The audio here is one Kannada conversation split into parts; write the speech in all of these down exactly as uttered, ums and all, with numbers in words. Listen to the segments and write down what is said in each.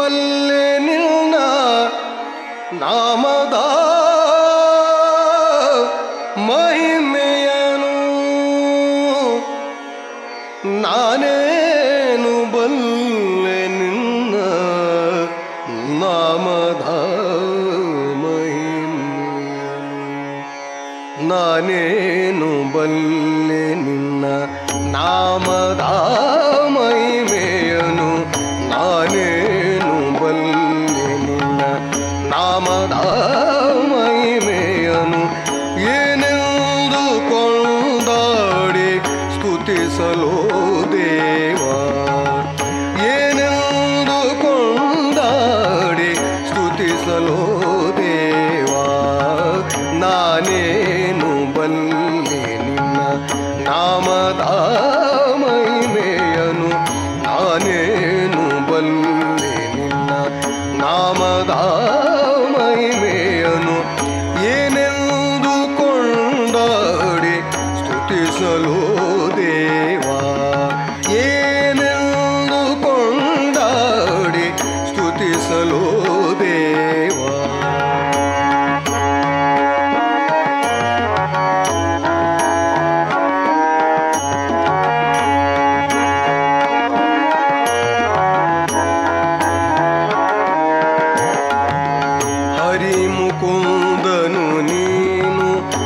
ಬಲ್ಲೆ ನಿನ್ನ ನಾಮದ ಮಹಿಮೆಯನು ನಾನೇನು ಬಲ್ಲೆ ನಿನ್ನ ನಾಮದ ಮಹಿಮೆಯನು ನಾನೇನು ಬಲ್ಲೆ ನಿನ್ನ ನಾಮದ ಮಹಿಮೆಯನು ನಾನೇನು ಬಲ್ಲೆ ನಿನ್ನ ನಾಮದ ಮಹಿಮೆಯನು ಏನೆಂದು ಕೊಂಡಾಡಿ ಸ್ತುತಿಸಲು ದೇವಾ ಏನೆಂದು ಕೊಂಡಾಡಿ ಸ್ತುತಿಸಲು ದೇವಾ ನಾನೇನು ಬಲ್ಲೆ ನಿನ್ನ ನಾಮದ ಮಹಿಮೆಯನು ನಾನೇನು ಬಲ್ಲೆ ನಿನ್ನ ನಾಮದ ಮಹಿಮೆಯನು ಏನೆಂದು ಕೊಂಡಾಡಿ ಸ್ತುತಿಸಲು ದೇವಾ ಏನೆಂದು ಕೊಂಡಾಡಿ ಸ್ತುತಿಸಲು ದೇವಾ ಹರಿಮುಕುಂದನು ನೀನು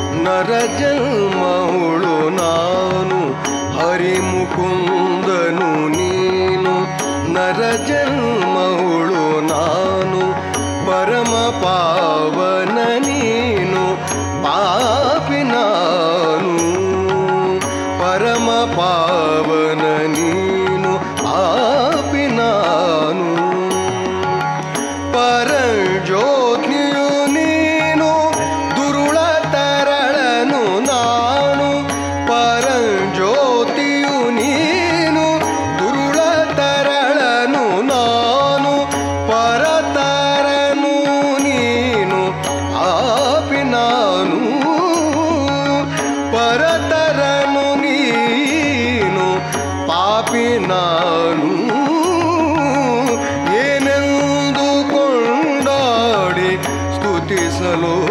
ನರಜನ್ಮಹುಳು ನಾನು ಹರಿಮುಕುಂದನು ನೀನು ನರಜನ್ಮಹುಳು ನಾನು ಪರಮ ಪಾವನ ನೀನು ಪಾಪಿ ನಾನು ಪರಮ ಪಾವನ ನೀನು ಪಾಪಿ ನಾನು ಪರಂಜ್ಯೋತಿಯು ನೀನು ದುರುಳ ತರಳನು ನಾನು ಪರಂಜ್ಯೋತಿಯು ನೀನು ದುರುಳ ತರಳನು ನಾನು ಪರತರನು ನೀನು ಪಾಪಿ ನಾನು ಪರತರನು ನೀನು ಪಾಪಿ ನಾನು ಏನೆಂದು ಕೊಂಡಾಡಿ ಸ್ತುತಿಸಲು